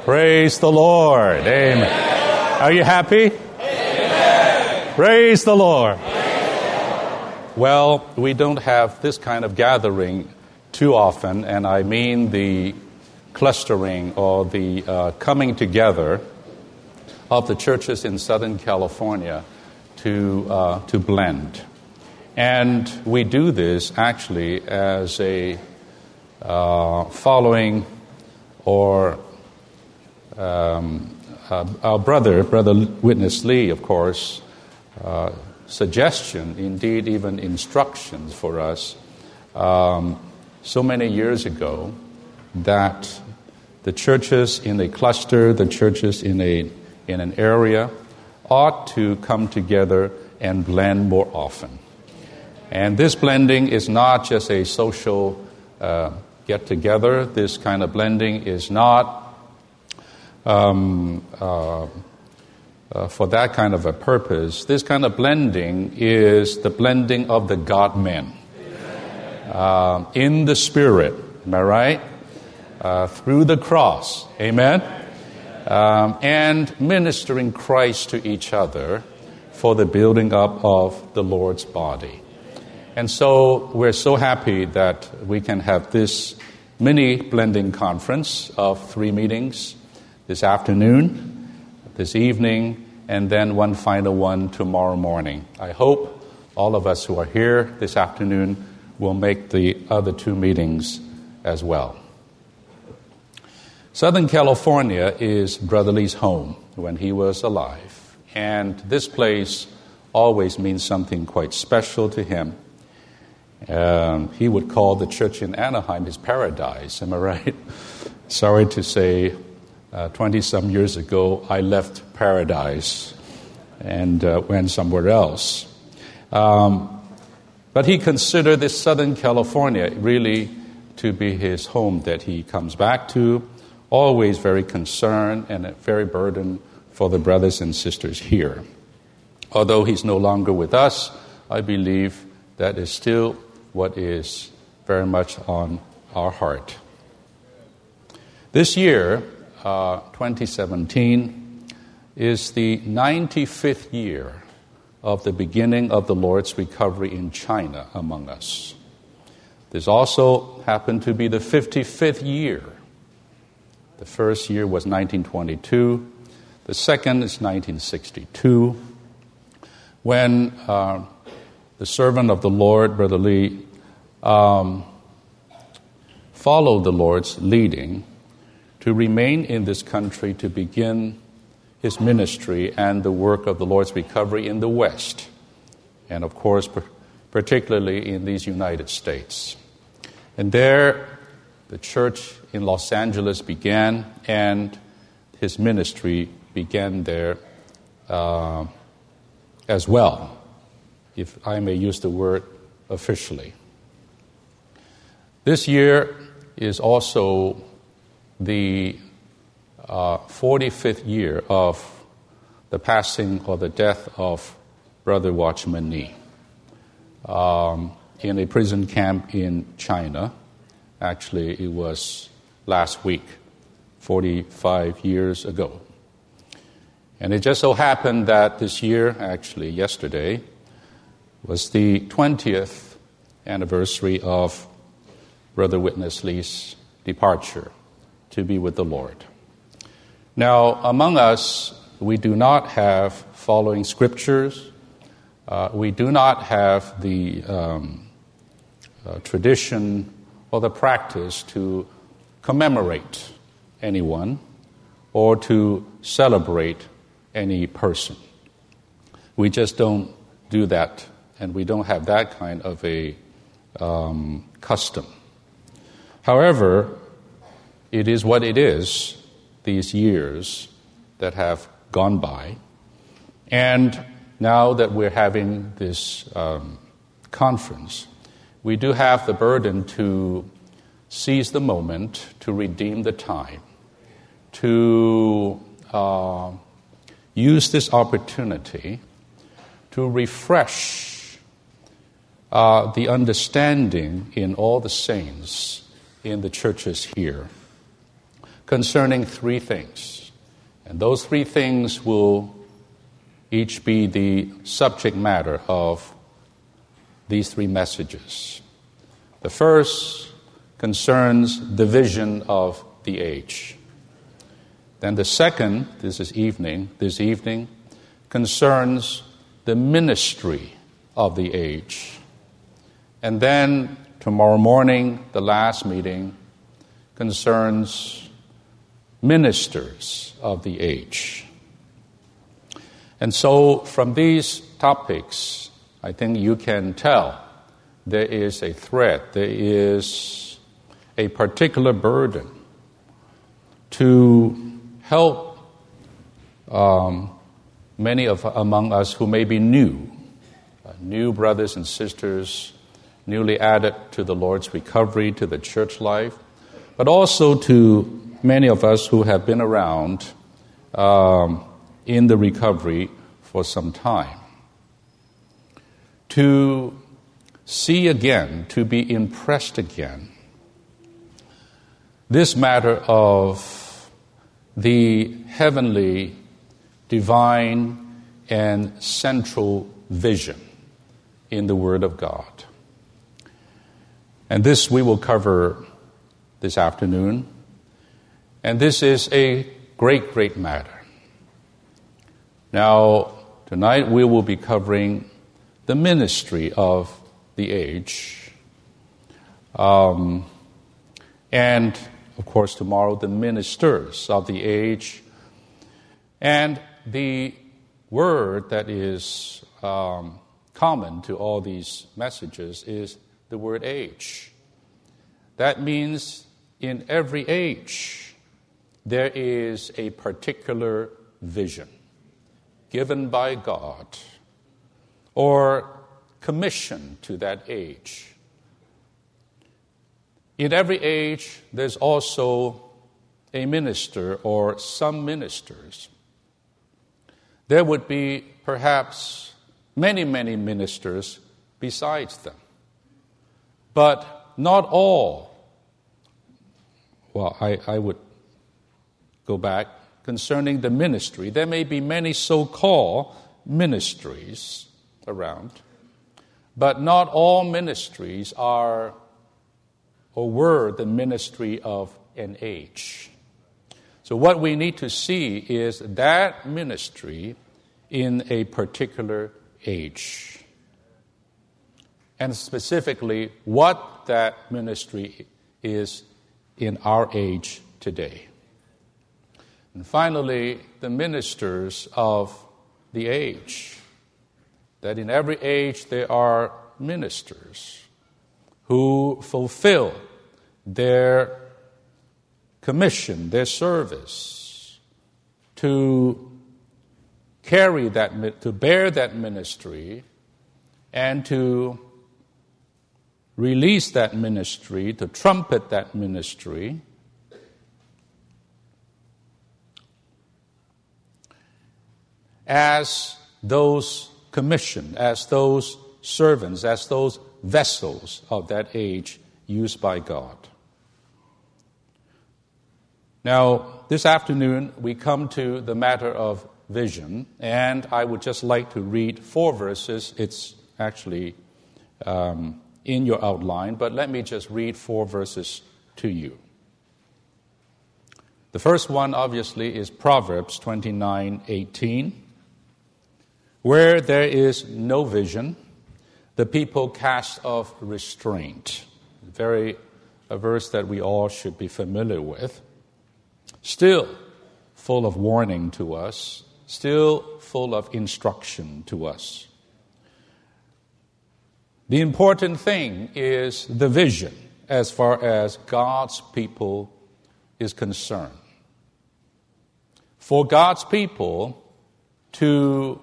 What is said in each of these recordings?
Praise the Lord. Amen. Are you happy? Amen. Praise the Lord. Well, we don't have this kind of gathering too often, and I mean the clustering or the coming together of the churches in Southern California to blend. And we do this actually as a following or our brother Witness Lee, of course, suggestion, indeed even instructions for us so many years ago that the churches in a cluster, the churches in an area ought to come together and blend more often. And this blending is not just a social get-together. This kind of blending is not for that kind of a purpose. This kind of blending is the blending of the God-men in the Spirit, am I right? Through the cross, amen? And ministering Christ to each other for the building up of the Lord's body. And so we're so happy that we can have this mini blending conference of 3 meetings this afternoon, this evening, and then one final one tomorrow morning. I hope all of us who are here this afternoon will make the other 2 meetings as well. Southern California is Brother Lee's home when he was alive, and this place always means something quite special to him. He would call the church in Anaheim his paradise, am I right? Sorry to say, 20-some years ago, I left paradise and went somewhere else. But he considered this Southern California really to be his home that he comes back to, always very concerned and very burdened for the brothers and sisters here. Although he's no longer with us, I believe that is still what is very much on our heart. This year, 2017, is the 95th year of the beginning of the Lord's recovery in China among us. This also happened to be the 55th year. The first year was 1922. The second is 1962, when the servant of the Lord, Brother Lee, followed the Lord's leading to remain in this country to begin his ministry and the work of the Lord's recovery in the West, and of course, particularly in these United States. And there, the church in Los Angeles began, and his ministry began there as well, if I may use the word officially. This year is also the 45th year of the passing or the death of Brother Watchman Nee in a prison camp in China. Actually, it was last week, 45 years ago. And it just so happened that this year, actually yesterday, was the 20th anniversary of Brother Witness Lee's departure to be with the Lord. Now, among us, we do not have following scriptures. We do not have the tradition or the practice to commemorate anyone or to celebrate any person. We just don't do that, and we don't have that kind of a custom. However, it is what it is, these years that have gone by. And now that we're having this conference, we do have the burden to seize the moment, to redeem the time, to use this opportunity to refresh the understanding in all the saints in the churches here concerning three things. And those three things will each be the subject matter of these three messages. The first concerns the vision of the age. Then the second, this evening, concerns the ministry of the age. And then tomorrow morning, the last meeting, concerns ministers of the age. And so from these topics, I think you can tell there is a thread, there is a particular burden to help many among us who may be new brothers and sisters, newly added to the Lord's recovery, to the church life, but also to many of us who have been around in the recovery for some time. To see again, to be impressed again, this matter of the heavenly, divine, and central vision in the Word of God. And this we will cover this afternoon. And this is a great, great matter. Now, tonight we will be covering the ministry of the age. And, of course, tomorrow the ministers of the age. And the word that is common to all these messages is the word age. That means in every age there is a particular vision given by God or commissioned to that age. In every age there's also a minister or some ministers. There would be perhaps many, many ministers besides them. But not all. Well, I would go back concerning the ministry. There may be many so-called ministries around, but not all ministries are or were the ministry of an age. So what we need to see is that ministry in a particular age. And specifically, what that ministry is in our age today. And finally, the ministers of the age. That in every age there are ministers who fulfill their commission, their service, to carry that, to bear that ministry, and to release that ministry, to trumpet that ministry. As those commissioned, as those servants, as those vessels of that age used by God. Now, this afternoon, we come to the matter of vision, and I would just like to read 4 verses. It's actually in your outline, but let me just read 4 verses to you. The first one, obviously, is Proverbs 29:18. Where there is no vision, the people cast off restraint. A verse that we all should be familiar with. Still full of warning to us, still full of instruction to us. The important thing is the vision as far as God's people is concerned. For God's people to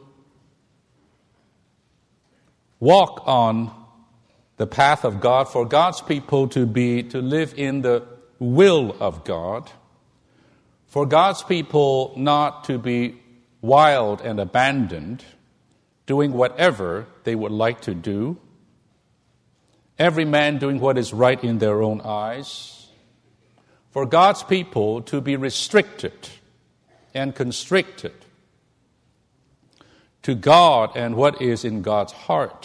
walk on the path of God, for God's people to live in the will of God, for God's people not to be wild and abandoned, doing whatever they would like to do, every man doing what is right in their own eyes, for God's people to be restricted and constricted to God and what is in God's heart.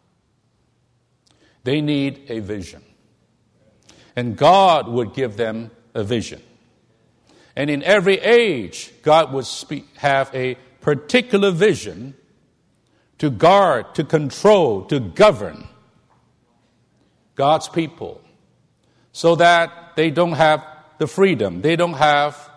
They need a vision. And God would give them a vision. And in every age, God would have a particular vision to guard, to control, to govern God's people, so that they don't have the freedom, they don't have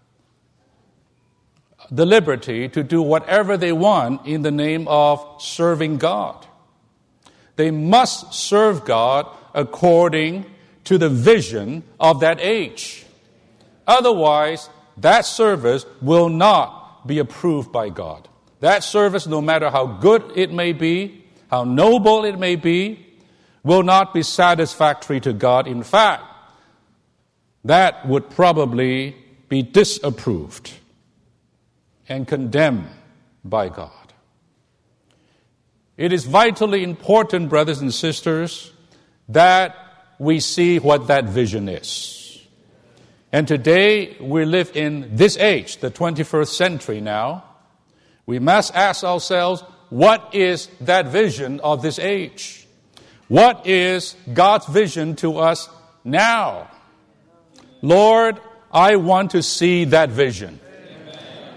the liberty to do whatever they want in the name of serving God. They must serve God according to the vision of that age. Otherwise, that service will not be approved by God. That service, no matter how good it may be, how noble it may be, will not be satisfactory to God. In fact, that would probably be disapproved and condemned by God. It is vitally important, brothers and sisters, that we see what that vision is. And today we live in this age, the 21st century now. We must ask ourselves, what is that vision of this age? What is God's vision to us now? Lord, I want to see that vision. Amen.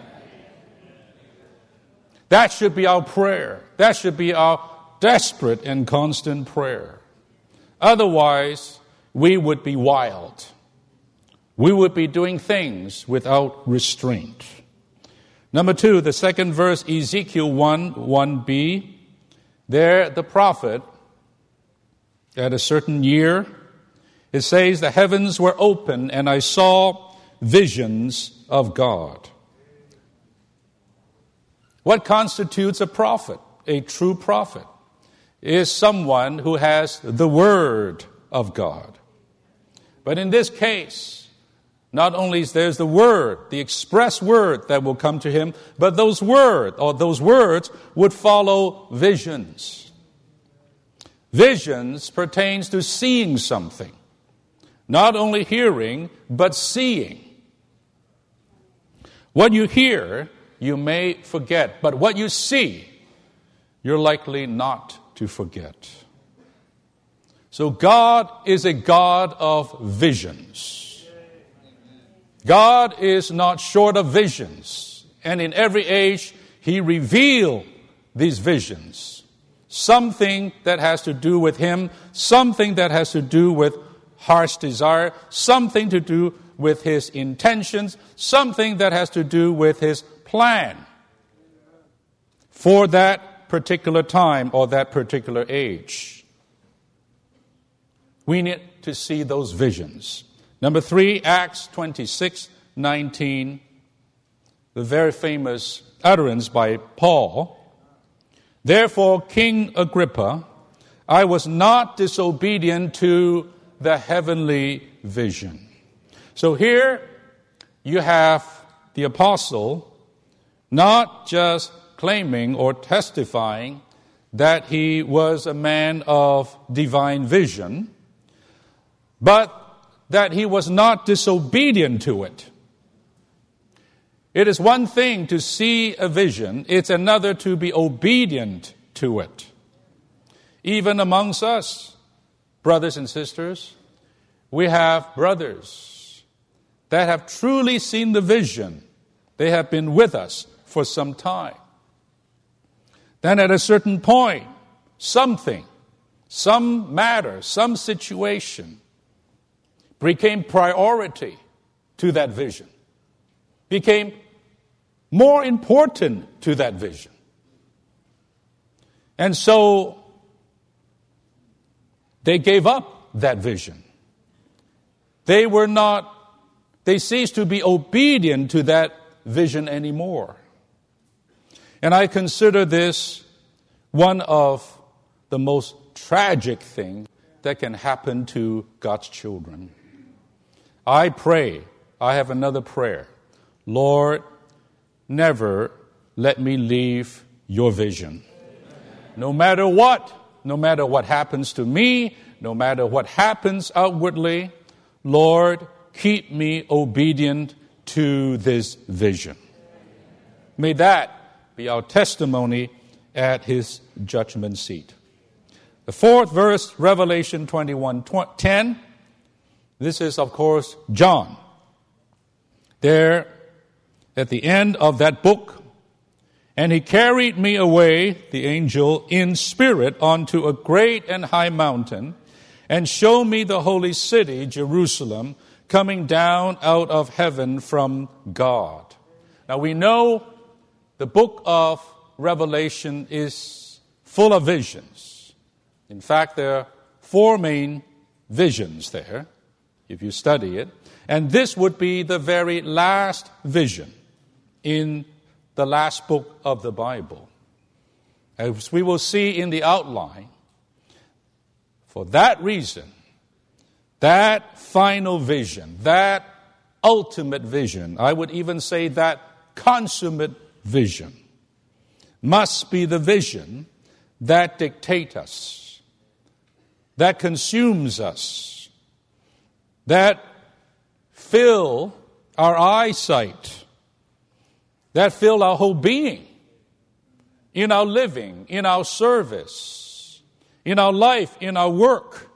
That should be our prayer. That should be our desperate and constant prayer. Otherwise, we would be wild. We would be doing things without restraint. Number 2, the second verse, Ezekiel 1:1b. There, the prophet, at a certain year, it says, the heavens were open and I saw visions of God. What constitutes a prophet? A true prophet is someone who has the Word of God. But in this case, not only is there the Word, the express Word that will come to him, but those words would follow visions. Visions pertains to seeing something. Not only hearing, but seeing. What you hear, you may forget, but what you see, you're likely not to forget. So God is a God of visions. God is not short of visions. And in every age, He revealed these visions. Something that has to do with Him, something that has to do with heart's desire, something to do with His intentions, something that has to do with His plan for that particular time or that particular age. We need to see those visions. Number 3, Acts 26:19, the very famous utterance by Paul. Therefore, King Agrippa, I was not disobedient to the heavenly vision. So here you have the apostle not just claiming or testifying that he was a man of divine vision, but that he was not disobedient to it. It is one thing to see a vision, it's another to be obedient to it. Even amongst us, brothers and sisters, we have brothers that have truly seen the vision. They have been with us for some time. Then at a certain point, something, some matter, some situation became priority to that vision, became more important to that vision. And so they gave up that vision. They ceased to be obedient to that vision anymore. And I consider this one of the most tragic things that can happen to God's children. I pray, I have another prayer. Lord, never let me leave your vision. No matter what happens to me, no matter what happens outwardly, Lord, keep me obedient to this vision. May that be our testimony at his judgment seat. The fourth verse, Revelation 21:10. This is, of course, John. There, at the end of that book, and he carried me away, the angel, in spirit onto a great and high mountain, and showed me the holy city, Jerusalem, coming down out of heaven from God. Now we know the book of Revelation is full of visions. In fact, there are 4 main visions there, if you study it. And this would be the very last vision in the last book of the Bible. As we will see in the outline, for that reason, that final vision, that ultimate vision, I would even say that consummate vision, must be the vision that dictates us, that consumes us, that fill our eyesight, that fill our whole being, in our living, in our service, in our life, in our work,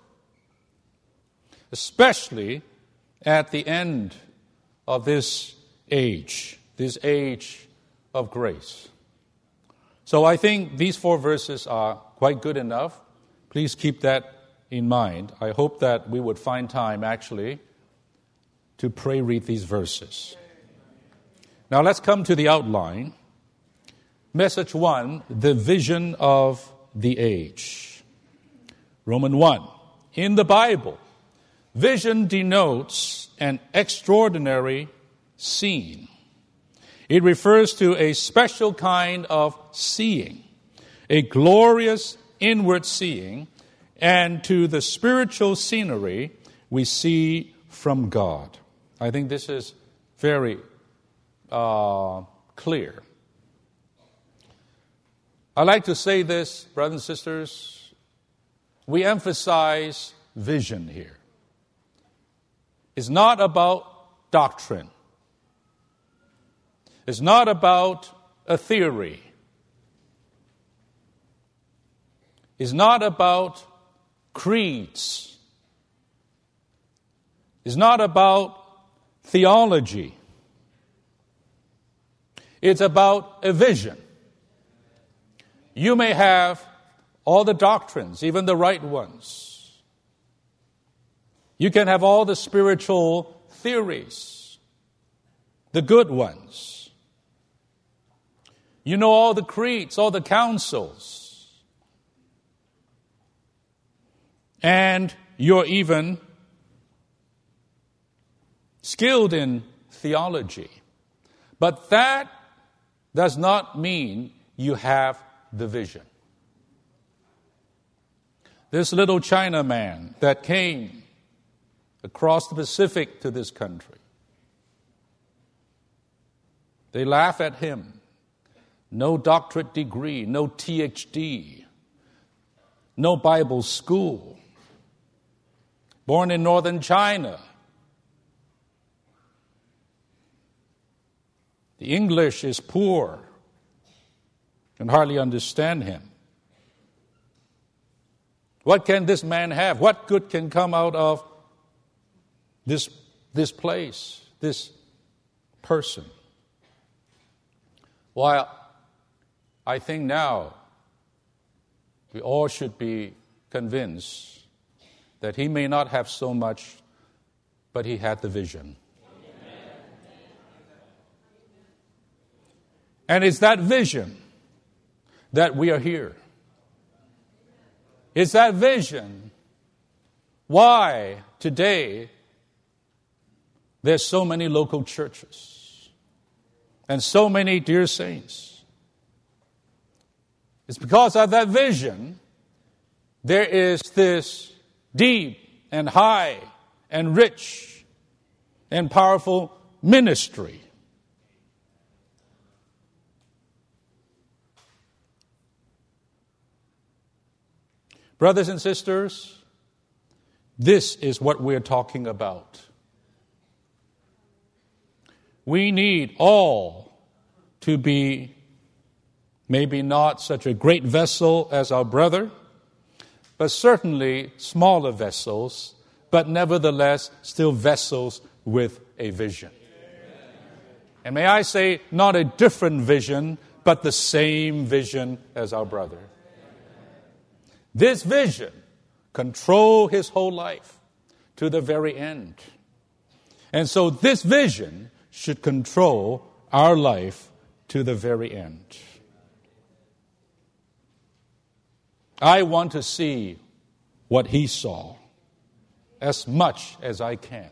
especially at the end of this age of grace. So I think these 4 verses are quite good enough. Please keep that in mind. I hope that we would find time actually to pray read these verses. Now let's come to the outline. Message 1, the vision of the age. Romans 1. In the Bible, vision denotes an extraordinary scene. It refers to a special kind of seeing, a glorious inward seeing, and to the spiritual scenery we see from God. I think this is very clear. I like to say this, brothers and sisters, we emphasize vision here. It's not about doctrine. It's not about a theory. It's not about creeds. It's not about theology. It's about a vision. You may have all the doctrines, even the right ones. You can have all the spiritual theories, the good ones. You know all the creeds, all the councils. And you're even skilled in theology. But that does not mean you have the vision. This little Chinaman that came across the Pacific to this country, they laugh at him. No doctorate degree, no THD, no Bible school. Born in northern China. The English is poor. Can hardly understand him. What can this man have? What good can come out of this place, this person? While I think now we all should be convinced that he may not have so much, but he had the vision. And it's that vision that we are here. It's that vision why today there's so many local churches and so many dear saints. It's because of that vision there is this deep and high and rich and powerful ministry. Brothers and sisters, this is what we're talking about. we need all to be maybe not such a great vessel as our brother, but certainly smaller vessels, but nevertheless still vessels with a vision. And may I say, not a different vision, but the same vision as our brother. This vision control his whole life to the very end. And so this vision should control our life to the very end. I want to see what he saw as much as I can.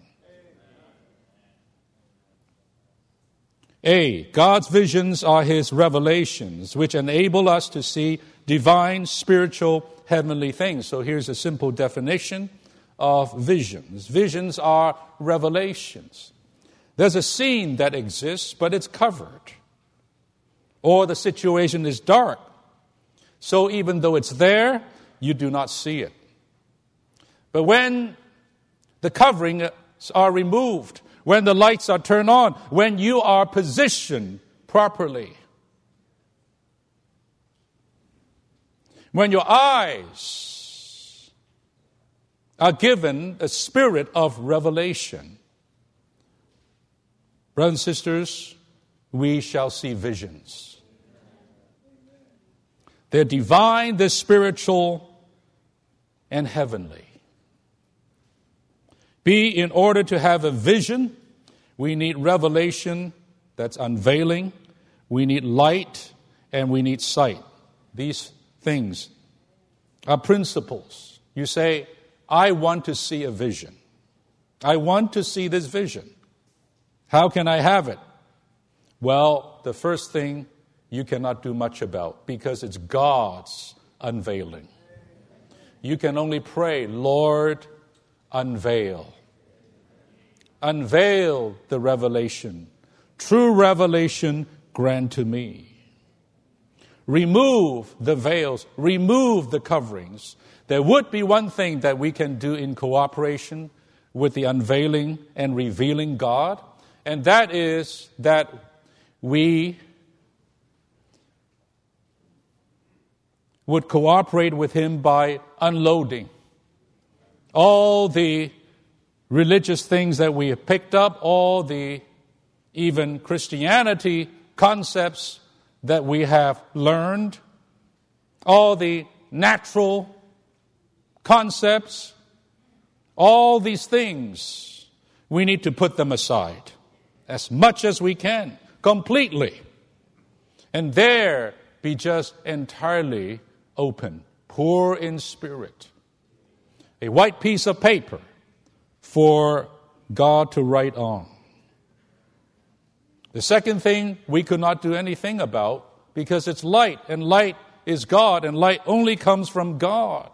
God's visions are his revelations, which enable us to see divine, spiritual, heavenly things. So here's a simple definition of visions. Visions are revelations. There's a scene that exists, but it's covered. Or the situation is dark. So even though it's there, you do not see it. But when the coverings are removed, when the lights are turned on, when you are positioned properly, when your eyes are given a spirit of revelation, brothers and sisters, we shall see visions. They're divine, they're spiritual, and heavenly. In order to have a vision, we need revelation that's unveiling, we need light, and we need sight. These things are principles. You say, I want to see a vision. I want to see this vision. How can I have it? Well, the first thing you cannot do much about because it's God's unveiling. You can only pray, Lord, unveil. Unveil the revelation. True revelation grant to me. Remove the veils. Remove the coverings. There would be one thing that we can do in cooperation with the unveiling and revealing God, and that is that we would cooperate with him by unloading all the religious things that we have picked up, all the even Christianity concepts that we have learned, all the natural concepts, all these things, we need to put them aside as much as we can, completely. And there be just entirely open, poor in spirit. A white piece of paper for God to write on. The second thing we could not do anything about because it's light, and light is God, and light only comes from God.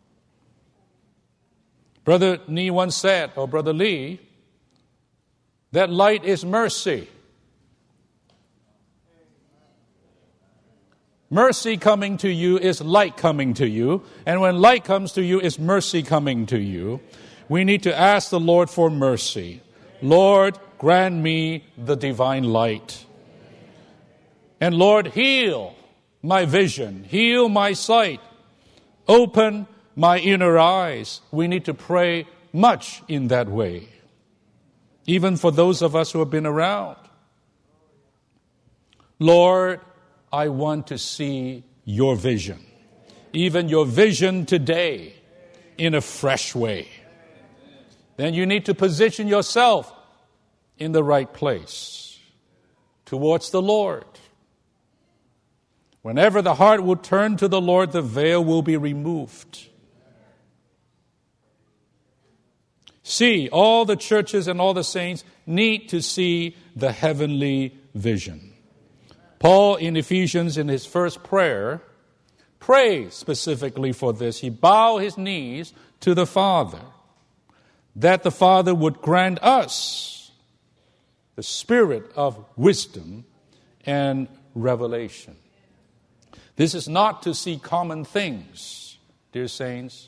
Brother Nee once said, or Brother Lee, that light is mercy. Mercy coming to you is light coming to you, and when light comes to you is mercy coming to you. We need to ask the Lord for mercy. Lord, grant me the divine light. And Lord, heal my vision, heal my sight, open my inner eyes. We need to pray much in that way, even for those of us who have been around. Lord, I want to see your vision, even your vision today, in a fresh way. Then you need to position yourself in the right place towards the Lord. Whenever the heart will turn to the Lord, the veil will be removed. See, all the churches and all the saints need to see the heavenly vision. Paul in Ephesians, in his first prayer, prays specifically for this. He bowed his knees to the Father, that the Father would grant us the spirit of wisdom and revelation. This is not to see common things, dear saints.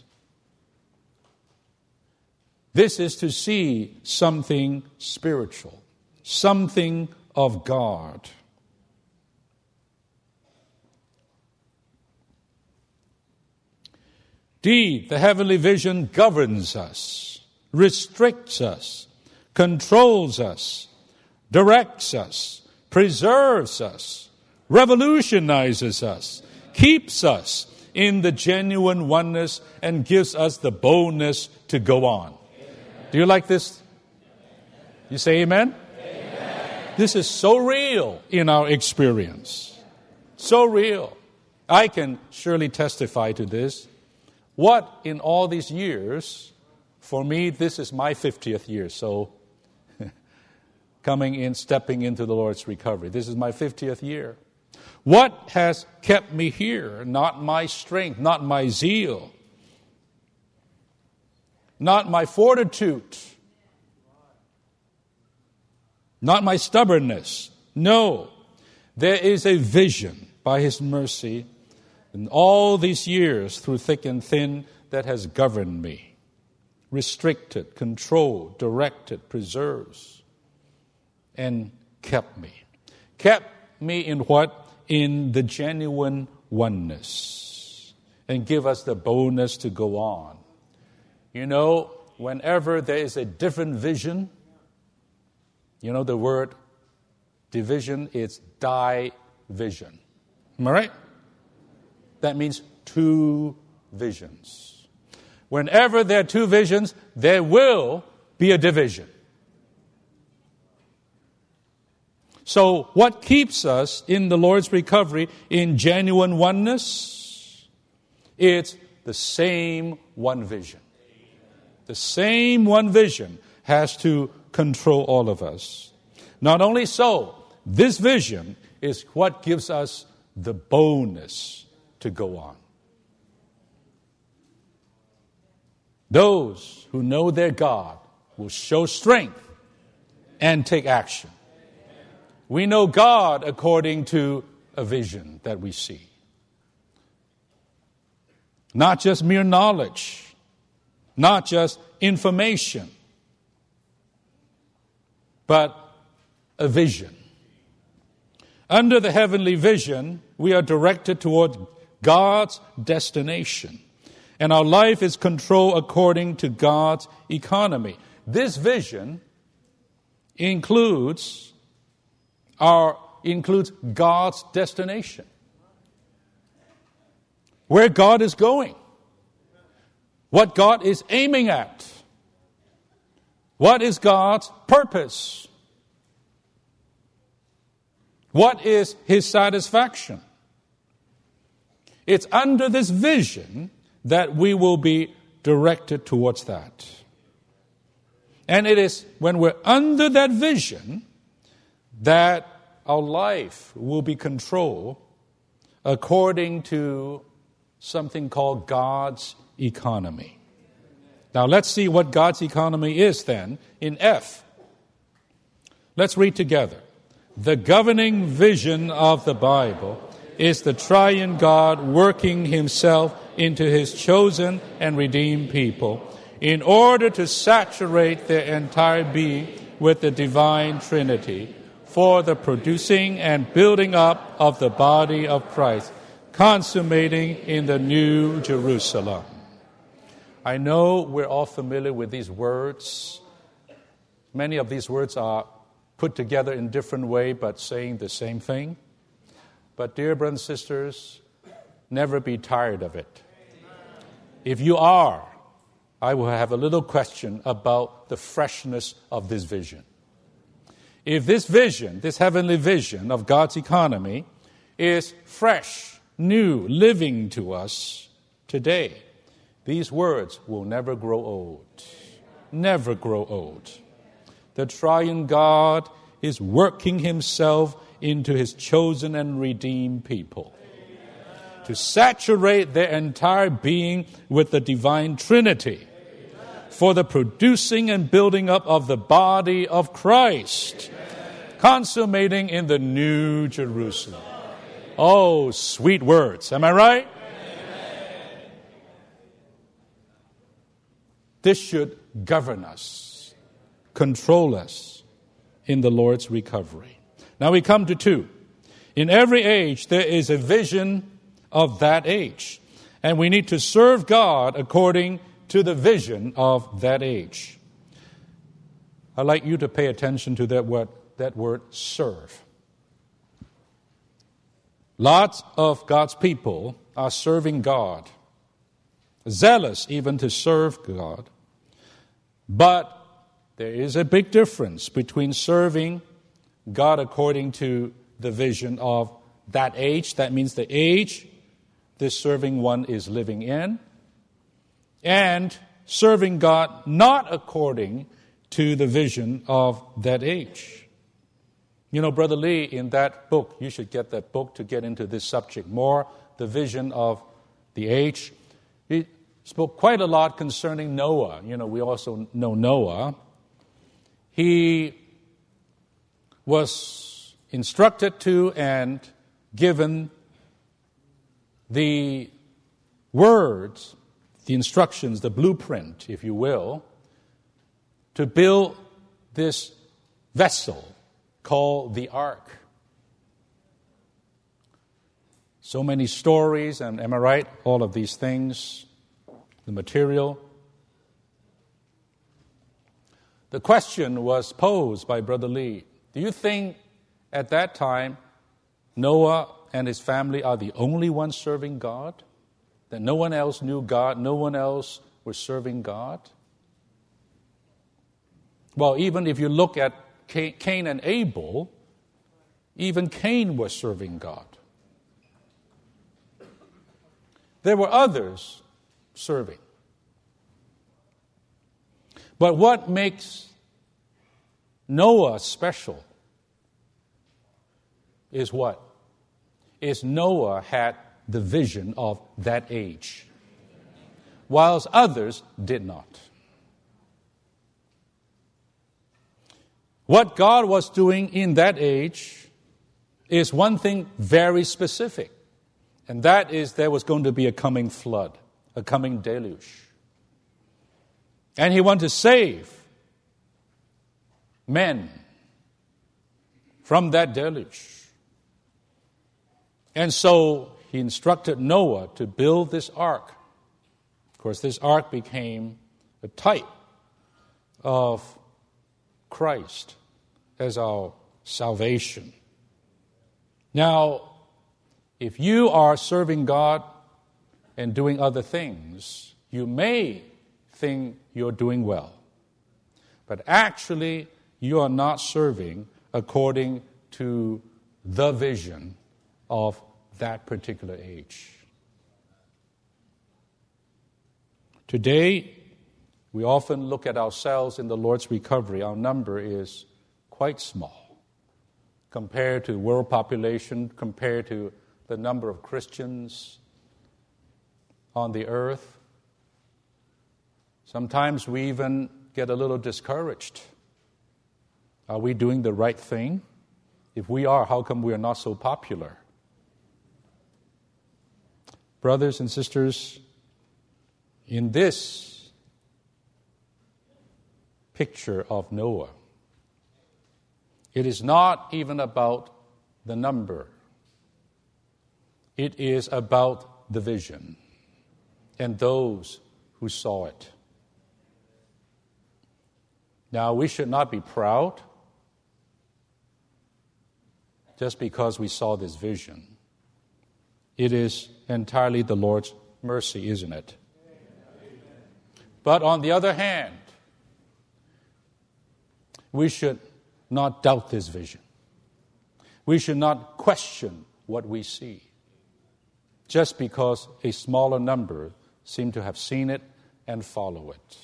This is to see something spiritual, something of God. Indeed, the heavenly vision governs us, restricts us, controls us, directs us, preserves us, revolutionizes us, keeps us in the genuine oneness, and gives us the boldness to go on. Do you like this? You say amen? Amen. This is so real in our experience. So real. I can surely testify to this. What in all these years, for me, this is my 50th year, so stepping into the Lord's recovery. This is my 50th year. What has kept me here? Not my strength, not my zeal, not my fortitude, not my stubbornness. No, there is a vision by His mercy in all these years, through thick and thin, that has governed me, restricted, controlled, directed, preserves, and kept me. Kept me in what? In the genuine oneness, and give us the boldness to go on. You know, whenever there is a different vision, you know the word division is division. Am I right? That means two visions. Whenever there are two visions, there will be a division. So what keeps us in the Lord's recovery in genuine oneness? It's the same one vision. The same one vision has to control all of us. Not only so, this vision is what gives us the boldness to go on. Those who know their God will show strength and take action. We know God according to a vision that we see. Not just mere knowledge, not just information, but a vision. Under the heavenly vision, we are directed toward God's destination. And our life is controlled according to God's economy. This vision includes God's destination. Where God is going. What God is aiming at. What is God's purpose? What is His satisfaction? It's under this vision that we will be directed towards that. And it is when we're under that vision that our life will be controlled according to something called God's economy. Now let's see what God's economy is then in F. Let's read together. The governing vision of the Bible is the triune God working Himself into His chosen and redeemed people in order to saturate their entire being with the divine Trinity for the producing and building up of the body of Christ, consummating in the New Jerusalem. I know we're all familiar with these words. Many of these words are put together in different ways, but saying the same thing. But dear brothers and sisters, never be tired of it. If you are, I will have a little question about the freshness of this vision. If this vision, this heavenly vision of God's economy is fresh, new, living to us today, these words will never grow old. Never grow old. The triune God is working Himself into His chosen and redeemed people to saturate their entire being with the divine Trinity for the producing and building up of the body of Christ, consummating in the New Jerusalem. Oh, sweet words. Am I right? This should govern us, control us, in the Lord's recovery. Now we come to 2. In every age, there is a vision of that age. And we need to serve God according to the vision of that age. I'd like you to pay attention to that word serve. Lots of God's people are serving God, zealous even to serve God. But there is a big difference between serving God according to the vision of that age, that means the age this serving one is living in, and serving God not according to the vision of that age. You know, Brother Lee, in that book, you should get that book to get into this subject more, the vision of the age. He spoke quite a lot concerning Noah. You know, we also know Noah. He was instructed to and given the words, the instructions, the blueprint, if you will, to build this vessel called the ark. So many stories, and am I right? All of these things, the material. The question was posed by Brother Lee. Do you think at that time Noah and his family are the only ones serving God? That no one else knew God, no one else was serving God? Well, even if you look at Cain and Abel, even Cain was serving God. There were others serving. But what makes Noah special is what? Is Noah had the vision of that age, whilst others did not. What God was doing in that age is one thing very specific, and that is there was going to be a coming flood, a coming deluge. And He wanted to save men from that deluge. And so He instructed Noah to build this ark. Of course, this ark became a type of Christ as our salvation. Now, if you are serving God and doing other things, you may think you're doing well. But actually, you are not serving according to the vision of that particular age. Today, we often look at ourselves in the Lord's recovery. Our number is quite small compared to world population, compared to the number of Christians on the earth. Sometimes we even get a little discouraged. Are we doing the right thing? If we are, how come we are not so popular? Brothers and sisters, in this picture of Noah, it is not even about the number. It is about the vision and those who saw it. Now, we should not be proud just because we saw this vision. It is entirely the Lord's mercy, isn't it? But on the other hand, we should not doubt this vision. We should not question what we see just because a smaller number seem to have seen it and follow it.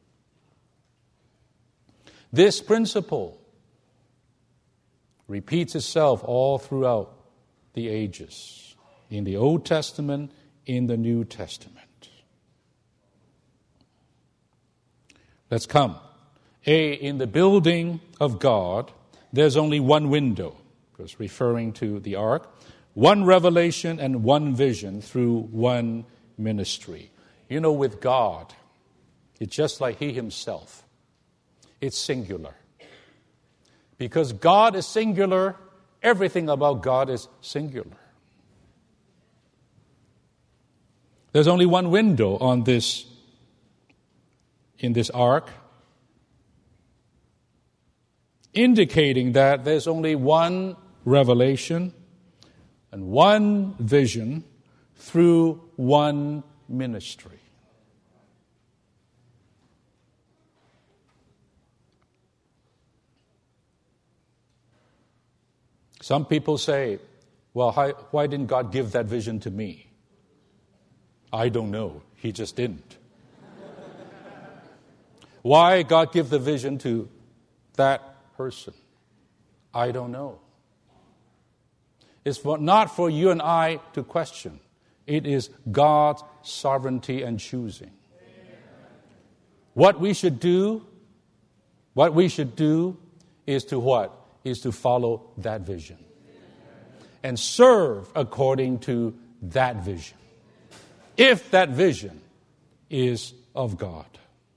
This principle repeats itself all throughout the ages, in the Old Testament, in the New Testament. Let's come. In the building of God, there's only one window, because referring to the ark, one revelation and one vision through one ministry. You know, with God, it's just like He Himself. It's singular. Because God is singular, everything about God is singular. There's only one window in this ark, indicating that there's only one revelation and one vision through one ministry. Some people say, well, why didn't God give that vision to me? I don't know. He just didn't. Why God give the vision to that person? I don't know. It's not for you and I to question. It is God's sovereignty and choosing. What we should do is to what? Is to follow that vision. And serve according to that vision. If that vision is of God.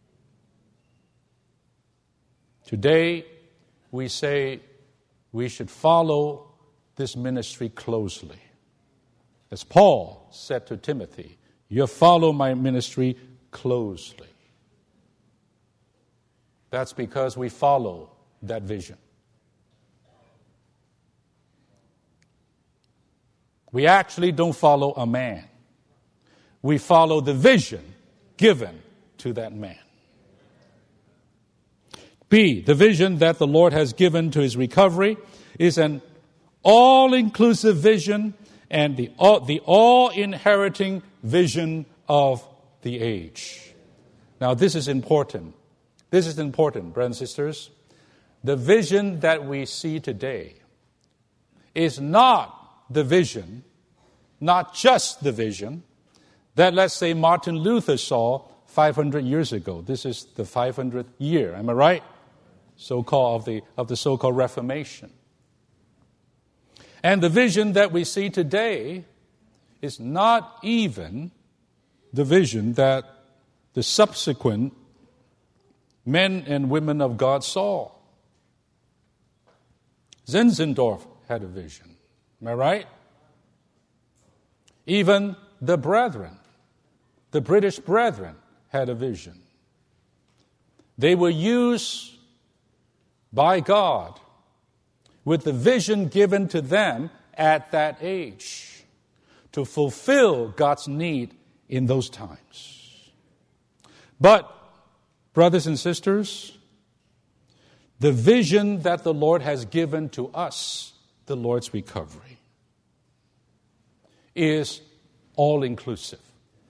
Today, we say we should follow this ministry closely. As Paul said to Timothy, you follow my ministry closely. That's because we follow that vision. We actually don't follow a man. We follow the vision given to that man. B, the vision that the Lord has given to his recovery is an all-inclusive vision and the all-inheriting vision of the age. Now, this is important. This is important, brothers and sisters. The vision that we see today is not the vision, not just the vision, that, let's say, Martin Luther saw 500 years ago. This is the 500th year, am I right? So-called of the so-called Reformation. And the vision that we see today is not even the vision that the subsequent men and women of God saw. Zinzendorf had a vision. Am I right? Even the brethren, the British brethren, had a vision. They were used by God with the vision given to them at that age to fulfill God's need in those times. But, brothers and sisters, the vision that the Lord has given to us, the Lord's recovery, is all-inclusive.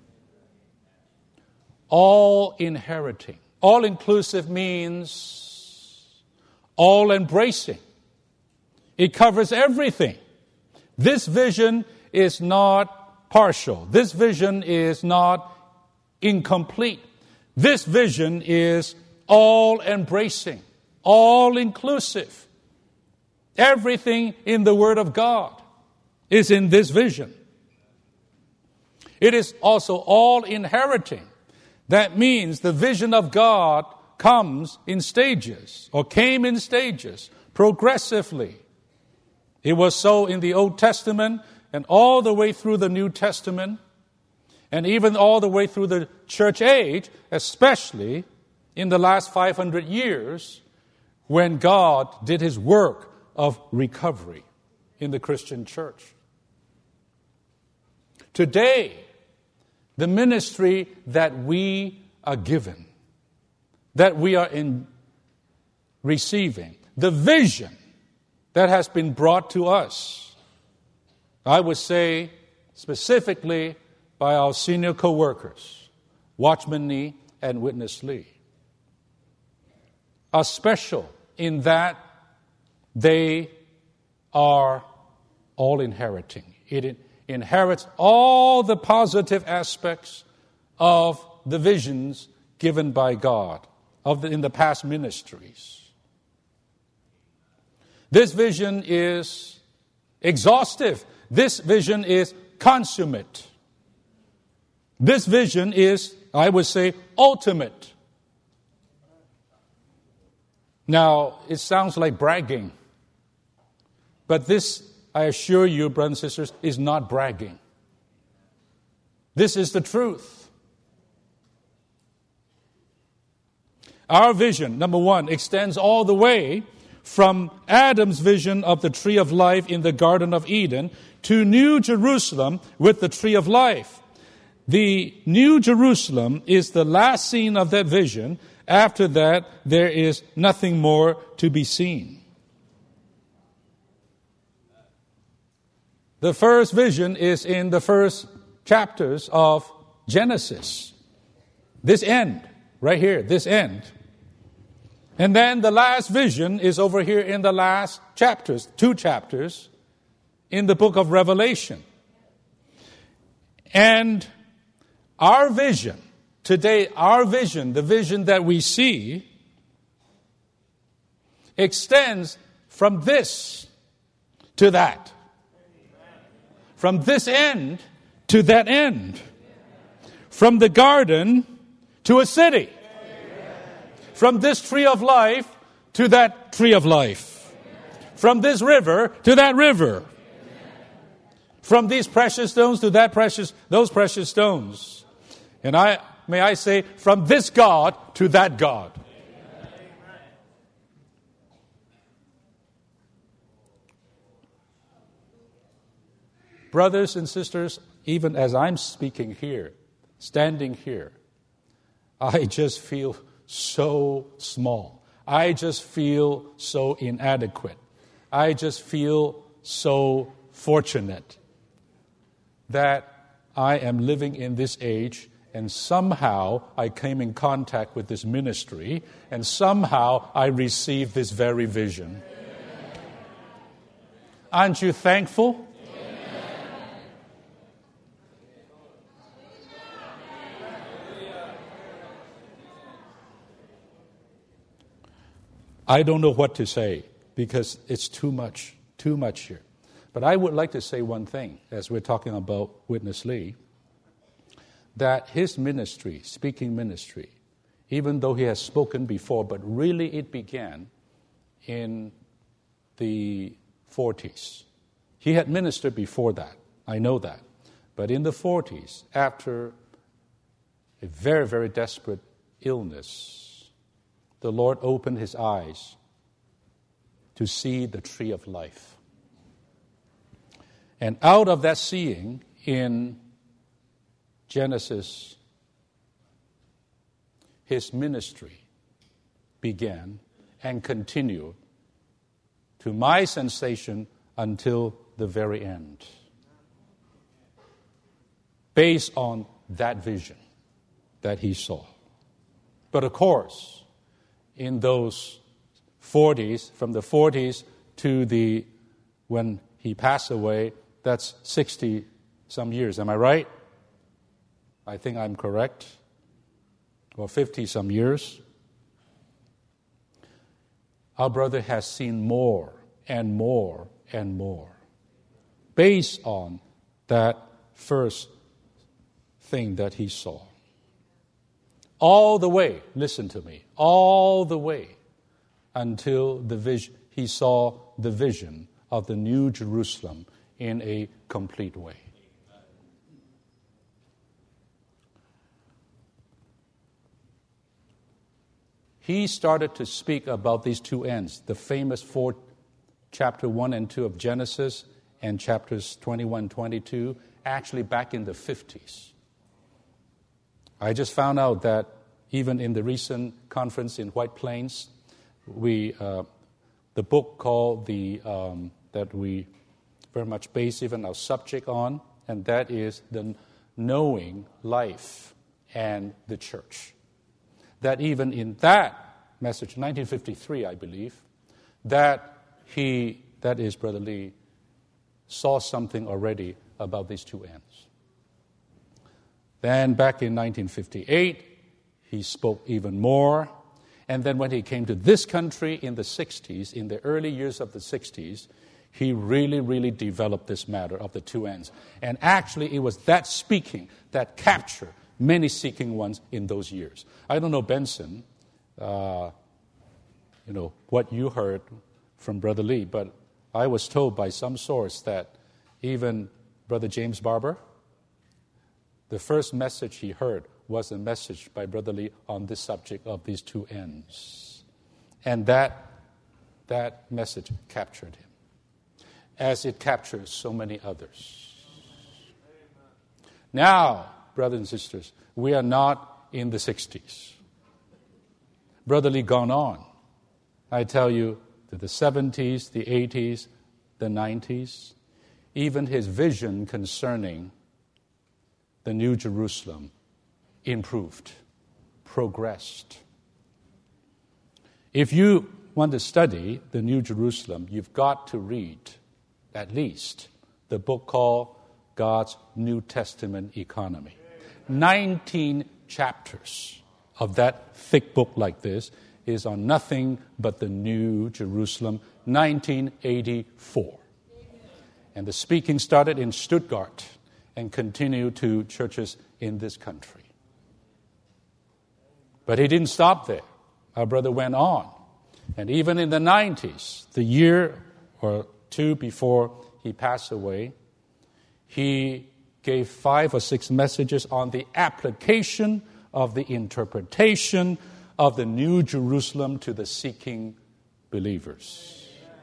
All-inheriting. All-inclusive means all-embracing. It covers everything. This vision is not partial. This vision is not incomplete. This vision is all-embracing, all-inclusive. Everything in the Word of God is in this vision. It is also all-inheriting. That means the vision of God comes in stages, or came in stages, progressively. It was so in the Old Testament and all the way through the New Testament, and even all the way through the church age, especially in the last 500 years, when God did his work of recovery in the Christian church. Today, the ministry that we are given, that we are receiving, the vision that has been brought to us, I would say specifically by our senior co-workers, Watchman Nee and Witness Lee, are special in that they are all inheriting. It inherits all the positive aspects of the visions given by God in the past ministries. This vision is exhaustive. This vision is consummate. This vision is, I would say, ultimate. Now, it sounds like bragging. But this, I assure you, brothers and sisters, is not bragging. This is the truth. Our vision, number one, extends all the way from Adam's vision of the tree of life in the Garden of Eden to New Jerusalem with the tree of life. The New Jerusalem is the last scene of that vision. After that, there is nothing more to be seen. The first vision is in the first chapters of Genesis. This end, right here, this end. And then the last vision is over here in the last chapters, 2 chapters, in the book of Revelation. And our vision, today, our vision, the vision that we see, extends from this to that. From this end to that end. From the garden to a city. From this tree of life to that tree of life. From this river to that river. From these precious stones to those precious stones. And may I say, from this God to that God. Brothers and sisters, even as I'm speaking here, standing here, I just feel so small. I just feel so inadequate. I just feel so fortunate that I am living in this age, and somehow I came in contact with this ministry, and somehow I received this very vision. Aren't you thankful? I don't know what to say because it's too much here. But I would like to say one thing as we're talking about Witness Lee, that his ministry, speaking ministry, even though he has spoken before, but really it began in the 40s. He had ministered before that, I know that. But in the 40s, after a very, very desperate illness, the Lord opened his eyes to see the tree of life. And out of that seeing in Genesis, his ministry began and continued, to my sensation, until the very end. Based on that vision that he saw. But of course, in those 40s, from the 40s to when he passed away, that's 60 some years. Am I right? I think I'm correct. Or 50 some years. Our brother has seen more and more and more based on that first thing that he saw. All the way, listen to me, all the way until he saw the vision of the New Jerusalem in a complete way. He started to speak about these two ends, the famous chapter 1 and 2 of Genesis and chapters 21, 22, actually back in the 50s. I just found out that even in the recent conference in White Plains, the book called that we very much base even our subject on, and that is the Knowing Life and the Church. That even in that message, 1953, I believe, that is Brother Lee, saw something already about these two ends. Then back in 1958, he spoke even more. And then when he came to this country in the 60s, in the early years of the 60s, he really, really developed this matter of the two ends. And actually, it was that speaking that captured many seeking ones in those years. I don't know, Benson, what you heard from Brother Lee, but I was told by some source that even Brother James Barber, the first message he heard was a message by Brother Lee on this subject of these two ends. And that message captured him, as it captures so many others. Now, brothers and sisters, we are not in the 60s. Brother Lee gone on. I tell you, to the 70s, the 80s, the 90s, even his vision concerning the New Jerusalem improved, progressed. If you want to study the New Jerusalem, you've got to read at least the book called God's New Testament Economy. 19 chapters of that thick book like this is on nothing but the New Jerusalem, 1984. And the speaking started in Stuttgart and continued to churches in this country. But he didn't stop there. Our brother went on. And even in the 90s, the year or two before he passed away, he gave 5 or 6 messages on the application of the interpretation of the New Jerusalem to the seeking believers.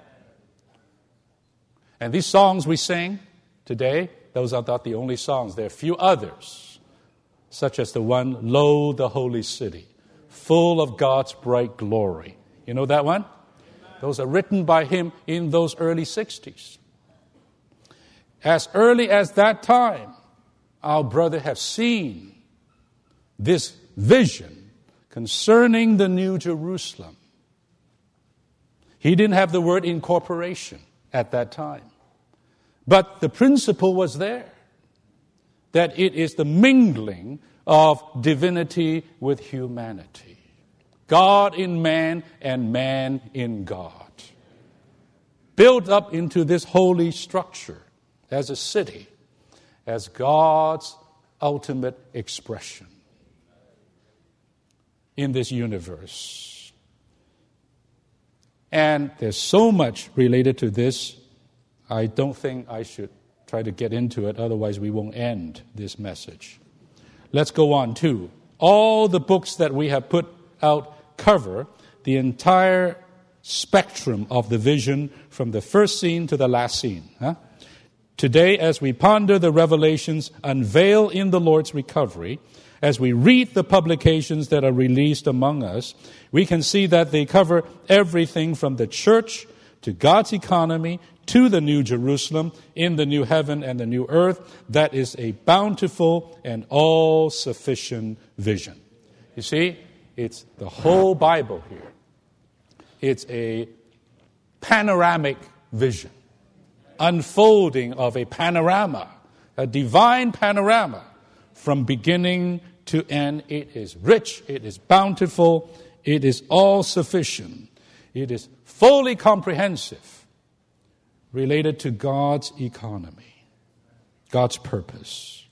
And these songs we sing today, those are not the only songs. There are a few others, such as the one, Lo, the Holy City, full of God's bright glory. You know that one? Those are written by him in those early 60s. As early as that time, our brother have seen this vision concerning the New Jerusalem. He didn't have the word incorporation at that time. But the principle was there, that it is the mingling of divinity with humanity. God in man and man in God. Built up into this holy structure as a city, as God's ultimate expression in this universe. And there's so much related to this, I don't think I should try to get into it, otherwise we won't end this message. Let's go on to all the books that we have put out cover the entire spectrum of the vision from the first scene to the last scene. Today, as we ponder the revelations unveiled in the Lord's recovery, as we read the publications that are released among us, we can see that they cover everything from the church to God's economy to the New Jerusalem in the new heaven and the new earth. That is a bountiful and all-sufficient vision. You see, it's the whole Bible here. It's a panoramic vision, unfolding of a panorama, a divine panorama from beginning to end. It is rich, it is bountiful, it is all-sufficient, it is fully comprehensive, related to God's economy, God's purpose.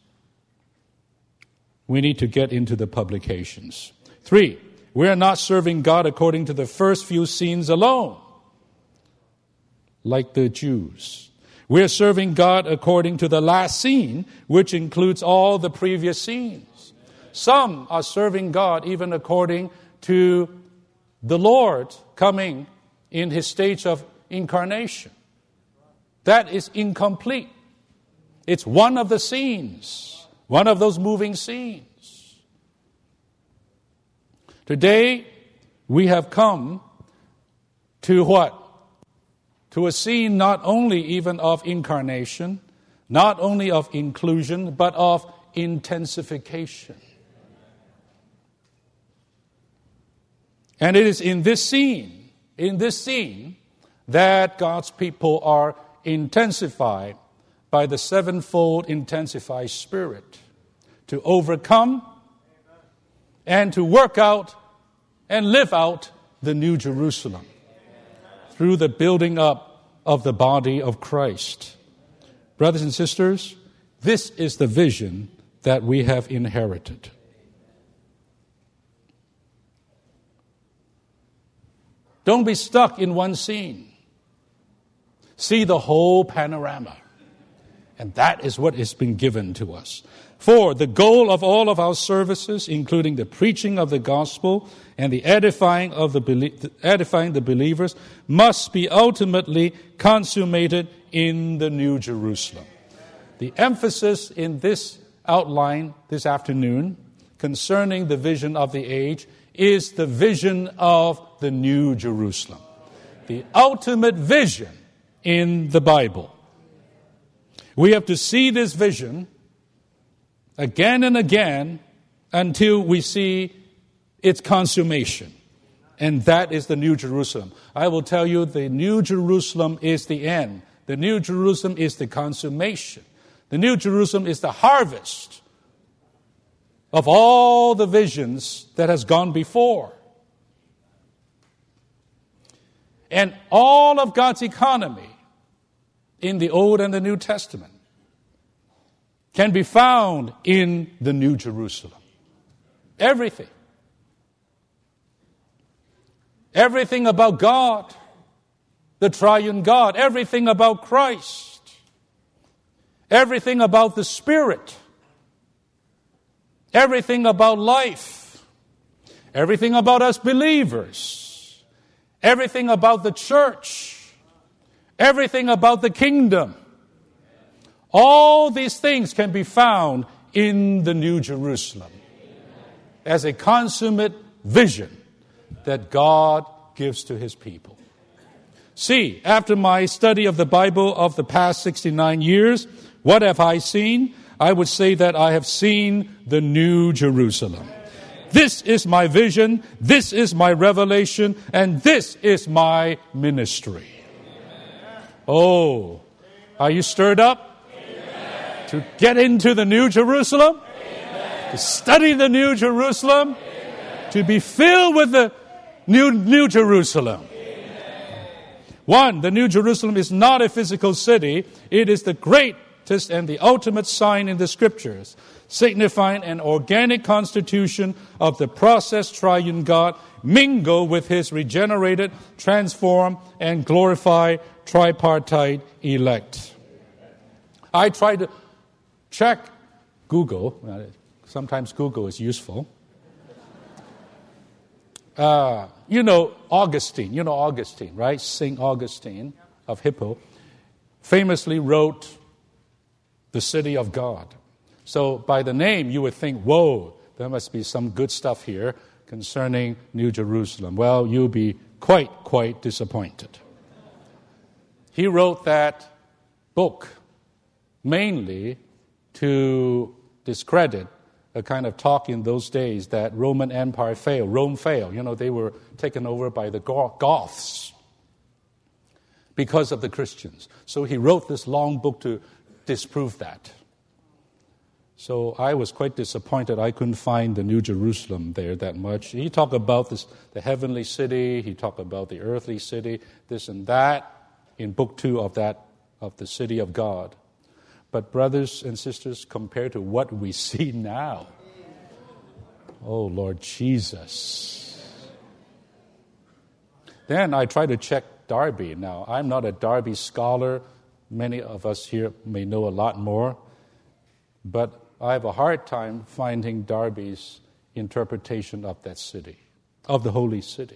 We need to get into the publications. 3, we are not serving God according to the first few scenes alone, like the Jews. We are serving God according to the last scene, which includes all the previous scenes. Some are serving God even according to the Lord coming in his stage of incarnation. That is incomplete. It's one of the scenes, one of those moving scenes. Today, we have come to what? To a scene not only even of incarnation, not only of inclusion, but of intensification. And it is in this scene, that God's people are intensified by the sevenfold intensified Spirit to overcome and to work out and live out the New Jerusalem through the building up of the body of Christ. Brothers and sisters, this is the vision that we have inherited. Don't be stuck in one scene. See the whole panorama. And that is what has been given to us. 4, the goal of all of our services, including the preaching of the gospel and the edifying the believers, must be ultimately consummated in the New Jerusalem. The emphasis in this outline this afternoon concerning the vision of the age is the vision of the New Jerusalem. The ultimate vision in the Bible. We have to see this vision again and again until we see its consummation. And that is the New Jerusalem. I will tell you, the New Jerusalem is the end. The New Jerusalem is the consummation. The New Jerusalem is the harvest of all the visions that has gone before. And all of God's economy in the Old and the New Testament can be found in the New Jerusalem. Everything. Everything about God, the triune God. Everything about Christ. Everything about the Spirit. Everything about life. Everything about us believers. Everything about the church. Everything about the kingdom. All these things can be found in the New Jerusalem as a consummate vision that God gives to His people. See, after my study of the Bible of the past 69 years, what have I seen? I would say that I have seen the New Jerusalem. This is my vision, this is my revelation, and this is my ministry. Oh, are you stirred up? Amen. To get into the New Jerusalem? Amen. To study the New Jerusalem? Amen. To be filled with the New Jerusalem? Amen. 1, the New Jerusalem is not a physical city. It is the greatest and the ultimate sign in the Scriptures, signifying an organic constitution of the processed triune God mingled with His regenerated, transformed, and glorified tripartite elect. I try to check Google. Sometimes Google is useful. Augustine. You know Augustine, right? St. Augustine of Hippo famously wrote The City of God. So by the name, you would think, whoa, there must be some good stuff here concerning New Jerusalem. Well, you'll be quite disappointed. He wrote that book mainly to discredit a kind of talk in those days that Roman Empire failed. Rome failed. They were taken over by the Goths because of the Christians. So he wrote this long book to disprove that. So I was quite disappointed I couldn't find the New Jerusalem there that much. He talked about the heavenly city. He talked about the earthly city, this and that, in Book 2 of the City of God. But brothers and sisters, compared to what we see now, oh Lord Jesus. Then I try to check Darby. Now, I'm not a Darby scholar. Many of us here may know a lot more. But I have a hard time finding Darby's interpretation of that city, of the holy city.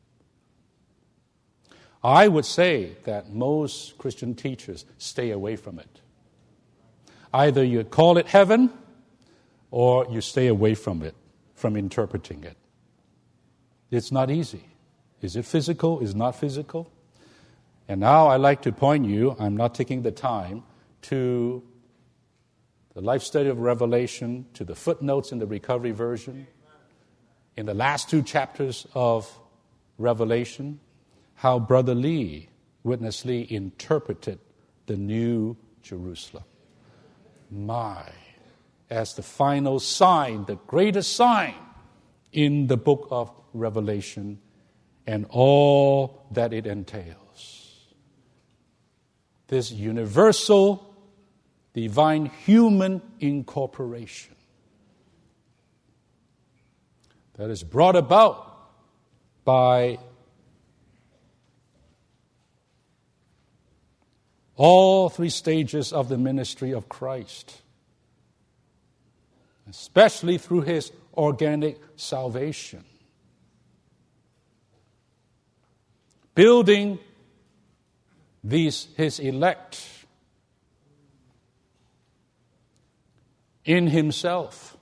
I would say that most Christian teachers stay away from it. Either you call it heaven or you stay away from it, from interpreting it. It's not easy. Is it physical? Is it not physical? And now I'd like to point you, I'm not taking the time, to the life study of Revelation, to the footnotes in the Recovery Version, in the last 2 chapters of Revelation, how Brother Lee, Witness Lee, interpreted the New Jerusalem. As the final sign, the greatest sign in the book of Revelation and all that it entails. This universal, divine human incorporation that is brought about by all three stages of the ministry of Christ, especially through his organic salvation. Building his elect in himself.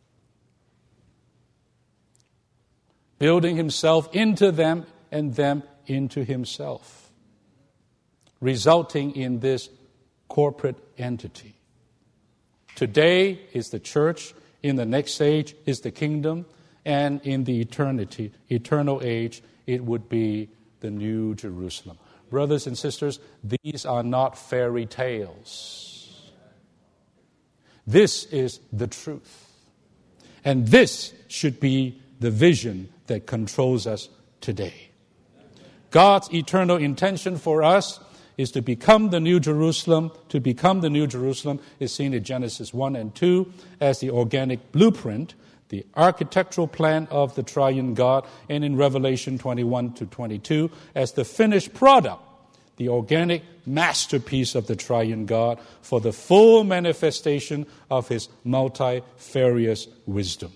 Building himself into them and them into himself. Resulting in this corporate entity. Today is the church, in the next age is the kingdom, and in the eternal age, it would be the New Jerusalem. Brothers and sisters, these are not fairy tales. This is the truth. And this should be the vision that controls us today. God's eternal intention for us is to become the New Jerusalem. To become the New Jerusalem is seen in Genesis 1 and 2 as the organic blueprint, the architectural plan of the triune God, and in Revelation 21 to 22 as the finished product, the organic masterpiece of the triune God for the full manifestation of his multifarious wisdom.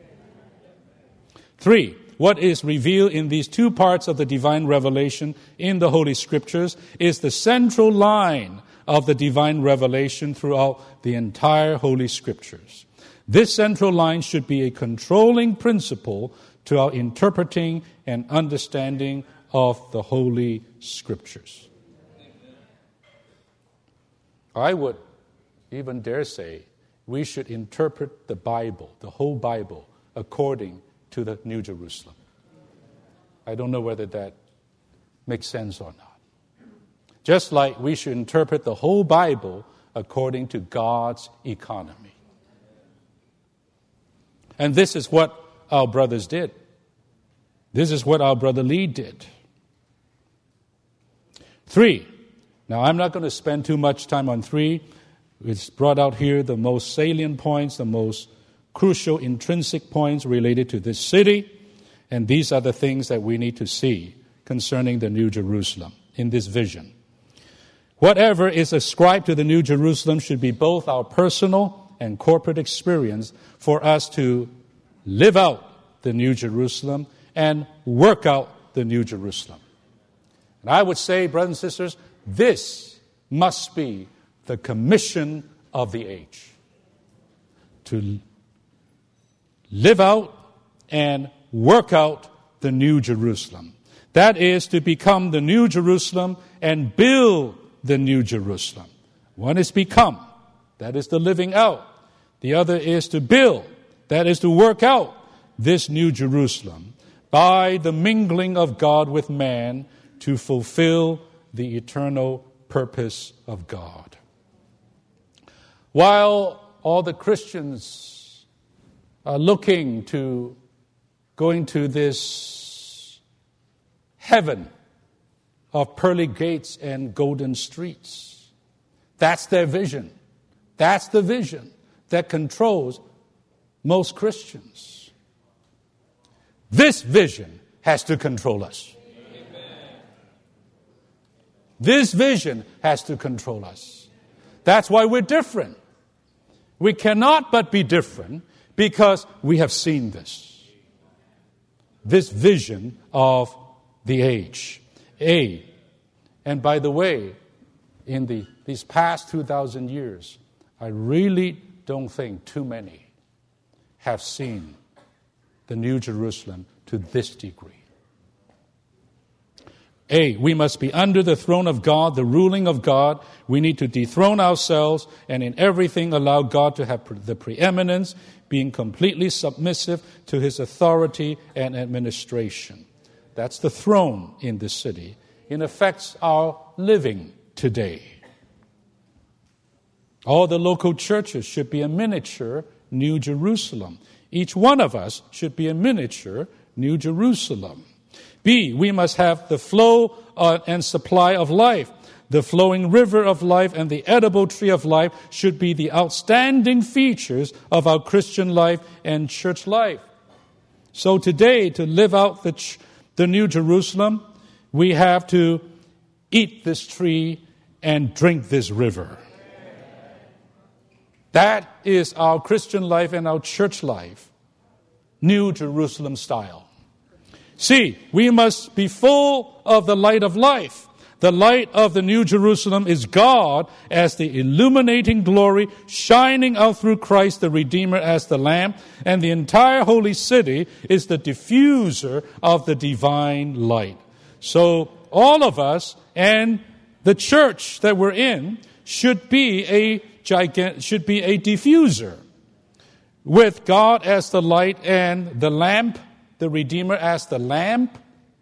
3. What is revealed in these two parts of the divine revelation in the Holy Scriptures is the central line of the divine revelation throughout the entire Holy Scriptures. This central line should be a controlling principle to our interpreting and understanding of the Holy Scriptures. I would even dare say we should interpret the Bible, the whole Bible, according to the New Jerusalem. I don't know whether that makes sense or not. Just like we should interpret the whole Bible according to God's economy. And this is what our brothers did. This is what our brother Lee did. 3. Now, I'm not going to spend too much time on 3. It's brought out here the most salient points, the most crucial intrinsic points related to this city. And these are the things that we need to see concerning the New Jerusalem in this vision. Whatever is ascribed to the New Jerusalem should be both our personal and corporate experience for us to live out the New Jerusalem and work out the New Jerusalem. And I would say, brothers and sisters, this must be the commission of the age. To live out and work out the New Jerusalem. That is to become the New Jerusalem and build the New Jerusalem. One is become, that is the living out. The other is to build, that is to work out this New Jerusalem by the mingling of God with man to fulfill the eternal purpose of God. While all the Christians are looking to going to this heaven of pearly gates and golden streets, that's their vision. That's the vision that controls most Christians. This vision has to control us. Amen. This vision has to control us. That's why we're different. We cannot but be different because we have seen this vision of the age. And by the way, in these past 2,000 years, I really don't think too many have seen the New Jerusalem to this degree. We must be under the throne of God, the ruling of God. We need to dethrone ourselves and in everything allow God to have the preeminence, being completely submissive to his authority and administration. That's the throne in this city. It affects our living today. All the local churches should be a miniature New Jerusalem. Each one of us should be a miniature New Jerusalem. We must have the flow and supply of life. The flowing river of life and the edible tree of life should be the outstanding features of our Christian life and church life. So today, to live out the New Jerusalem, we have to eat this tree and drink this river. That is our Christian life and our church life, New Jerusalem style. See, we must be full of the light of life. The light of the New Jerusalem is God as the illuminating glory, shining out through Christ the Redeemer as the lamp, and the entire holy city is the diffuser of the divine light. So all of us and the church that we're in should be a diffuser, with God as the light and the lamp, the Redeemer as the lamp,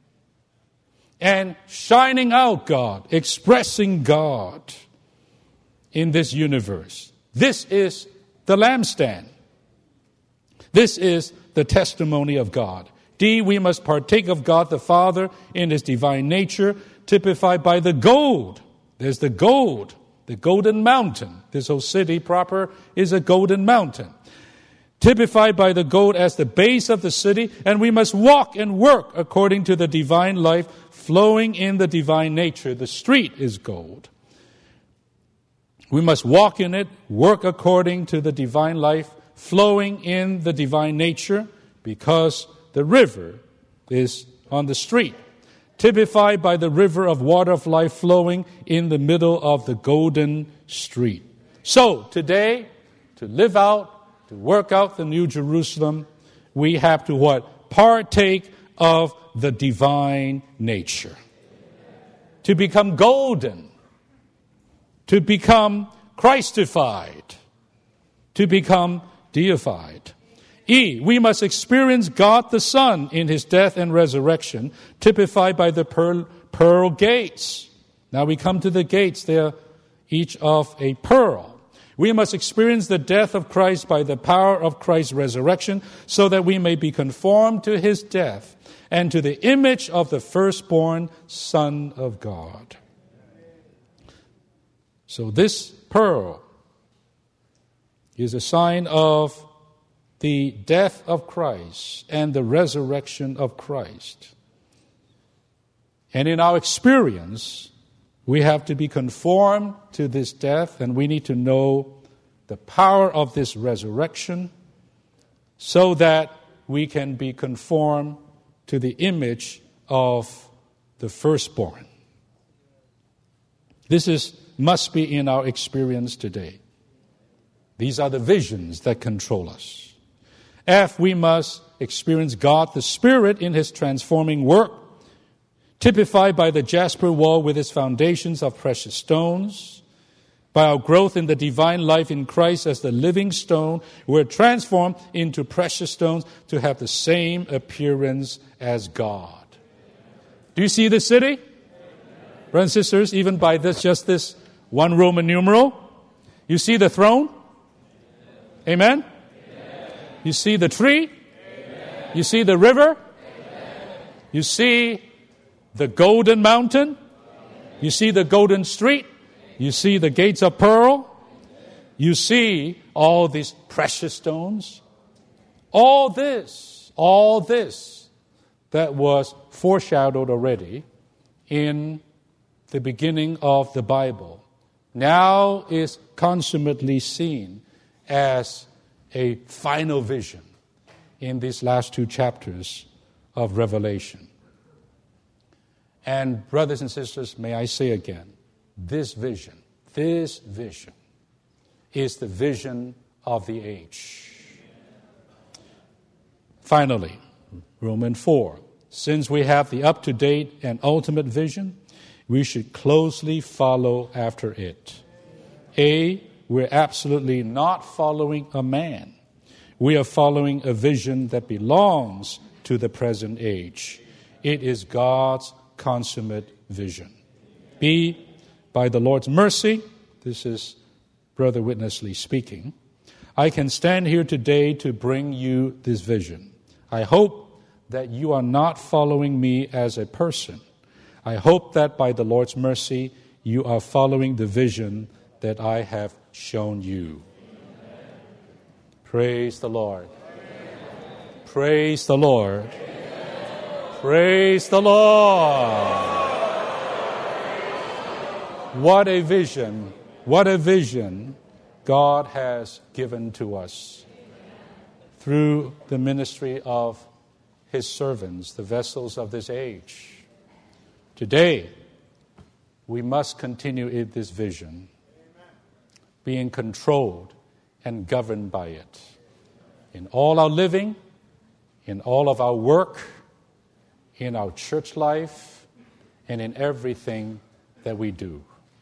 and shining out God, expressing God in this universe. This is the lampstand. This is the testimony of God. D, we must partake of God the Father in His divine nature, typified by the gold. There's the gold, the golden mountain. This whole city proper is a golden mountain. Typified by the gold as the base of the city, and we must walk and work according to the divine life flowing in the divine nature. The street is gold. We must walk in it, work according to the divine life flowing in the divine nature, because the river is on the street. Typified by the river of water of life flowing in the middle of the golden street. So, today, to live out, to work out the New Jerusalem, we have to what? Partake of the divine nature. To become golden. To become Christified. To become deified. E, we must experience God the Son in His death and resurrection, typified by the pearl gates. Now we come to the gates. They are each of a pearl. We must experience the death of Christ by the power of Christ's resurrection, so that we may be conformed to His death and to the image of the firstborn Son of God. So this pearl is a sign of the death of Christ and the resurrection of Christ. And in our experience, we have to be conformed to this death, and we need to know the power of this resurrection so that we can be conformed to the image of the firstborn. This must be in our experience today. These are the visions that control us. F, we must experience God the Spirit in His transforming work, typified by the jasper wall with its foundations of precious stones. By our growth in the divine life in Christ as the living stone, we're transformed into precious stones to have the same appearance as God. Do you see the city? Brothers and sisters, even by just this one Roman numeral, you see the throne? Amen? You see the tree? You see the river? You see the golden mountain? You see the golden street? You see the gates of pearl? You see all these precious stones? All this that was foreshadowed already in the beginning of the Bible now is consummately seen as a final vision in these last two chapters of Revelation. And brothers and sisters, may I say again, this vision is the vision of the age. Finally, Romans 4. Since we have the up-to-date and ultimate vision, we should closely follow after it. A, we're absolutely not following a man. We are following a vision that belongs to the present age. It is God's consummate vision. B, by the Lord's mercy, this is Brother Witnessley speaking, I can stand here today to bring you this vision. I hope that you are not following me as a person. I hope that by the Lord's mercy, you are following the vision that I have shown you. Amen. Praise the Lord. Amen. Praise the Lord. Amen. Praise the Lord. What a vision. What a vision God has given to us through the ministry of His servants, the vessels of this age. Today, we must continue in this vision, being controlled and governed by it. In all our living, in all of our work, in our church life, and in everything that we do.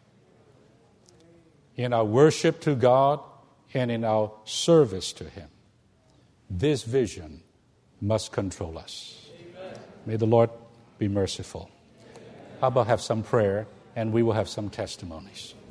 In our worship to God and in our service to Him. This vision must control us. Amen. May the Lord be merciful. How about have some prayer, and we will have some testimonies.